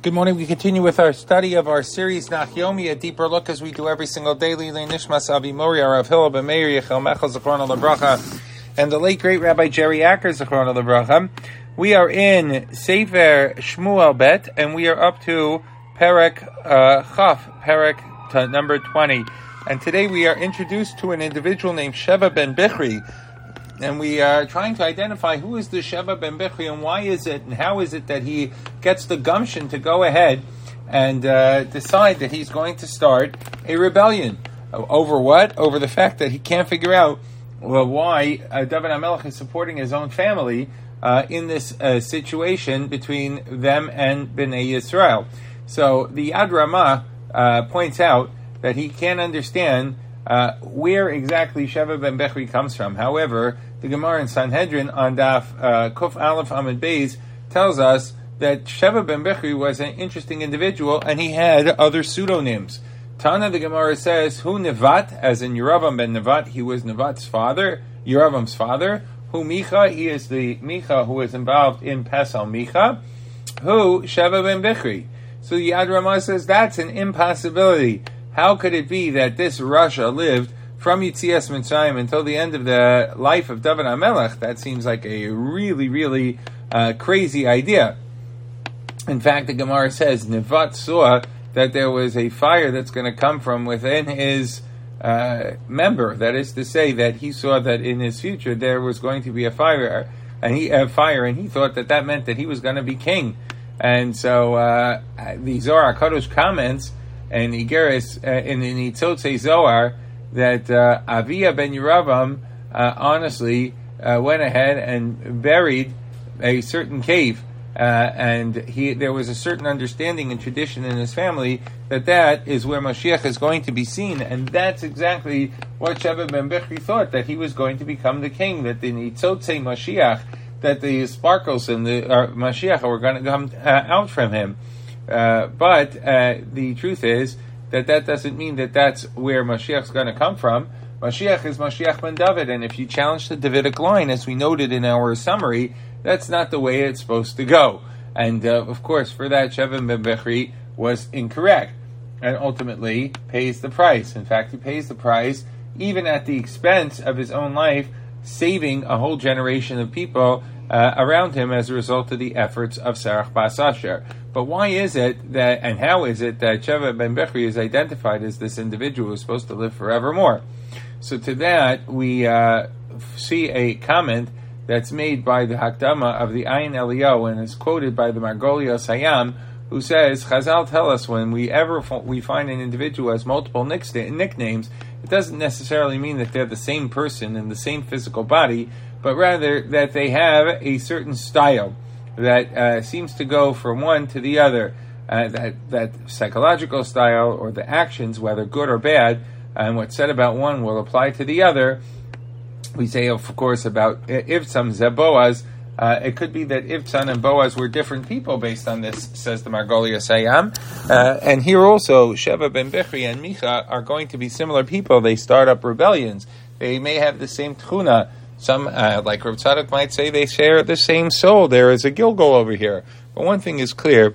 Good morning. We continue with our study of our series Nachyomi, a deeper look as we do every single day. Lilei Nishmas Avi Mori, Rav Hillel ben Meir, Yechel Mechel Zechron Lebracha, and the late great Rabbi Jerry Acker Zechron Lebracha. We are in Sefer Shmuel Bet, and we are up to Perek Chaf, Perek number 20. And today we are introduced to an individual named Sheva ben Bichri. And we are trying to identify who is the Sheva ben Bichri and why is it and how is it that he gets the gumption to go ahead and decide that he's going to start a rebellion. Over what? Over the fact that he can't figure out why David HaMelech is supporting his own family in this situation between them and Bnei Yisrael. So the Yad Ramah points out that he can't understand where exactly Sheva ben Bichri comes from. However, the Gemara in Sanhedrin on Daf Kuf Aleph Amud Beis tells us that Sheva ben Bichri was an interesting individual and he had other pseudonyms. Tana, the Gemara says, Hu Nevat, as in Yeravam ben Nevat, he was Nevat's father, Yeravam's father. Hu Micha, he is the Micha who is involved in Pesal Micha. Hu Sheva ben Bichri. So the Yad Ramah says that's an impossibility. How could it be that this Rasha lived from Yitzias Mitzrayim until the end of the life of David HaMelech? That seems like a really, really crazy idea. In fact, the Gemara says, Nevat saw that there was a fire that's going to come from within his member. That is to say that he saw that in his future there was going to be a fire, and he thought that meant that he was going to be king. And so the Zohar HaKadosh comments, and Igeres in the Nitzotzei Zohar, that Avia ben Yeravam honestly went ahead and buried a certain cave, and there was a certain understanding and tradition in his family that is where Mashiach is going to be seen, and that's exactly what Sheva ben Bichri thought, that he was going to become the king, that the Nitzotzei Mashiach, that the sparkles in the Mashiach were going to come out from him. But the truth is that doesn't mean that that's where Mashiach's going to come from. Mashiach is Mashiach ben David, and if you challenge the Davidic line, as we noted in our summary, that's not the way it's supposed to go. And of course, for that, Sheva ben Bichri was incorrect, and ultimately pays the price. In fact, he pays the price even at the expense of his own life, saving a whole generation of people around him as a result of the efforts of Sarach Bas Asher. But why is it that, and how is it that Sheva ben Bichri is identified as this individual who is supposed to live forevermore? So to that, we see a comment that's made by the Hakdama of the Ayin Eliyahu and is quoted by the Margolios Hayam, who says, Chazal tell us when we find an individual who has multiple nicknames, it doesn't necessarily mean that they're the same person in the same physical body, but rather that they have a certain style that seems to go from one to the other. That psychological style or the actions, whether good or bad, and what's said about one will apply to the other. We say, of course, about Ivtzam Zeboaz. It could be that Ivtzan and Boaz were different people based on this, says the Margolios Hayam. And here also, Sheva ben Bichri and Micha are going to be similar people. They start up rebellions. They may have the same tchuna. Some, like Rav Tzadok might say, they share the same soul. There is a Gilgal over here. But one thing is clear.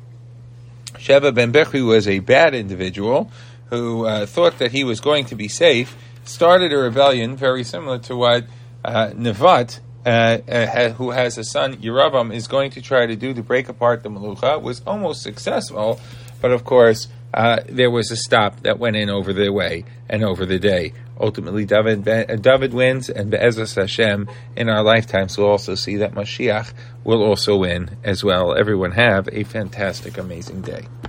Sheva ben Bichri was a bad individual who thought that he was going to be safe, started a rebellion very similar to what Nevat, who has a son, Yeravam, is going to try to do to break apart the Melucha, was almost successful, but of course, there was a stop that went in over the way and over the day. Ultimately, David wins, and Be'ezras Hashem, in our lifetimes, we'll also see that Mashiach will also win as well. Everyone have a fantastic, amazing day.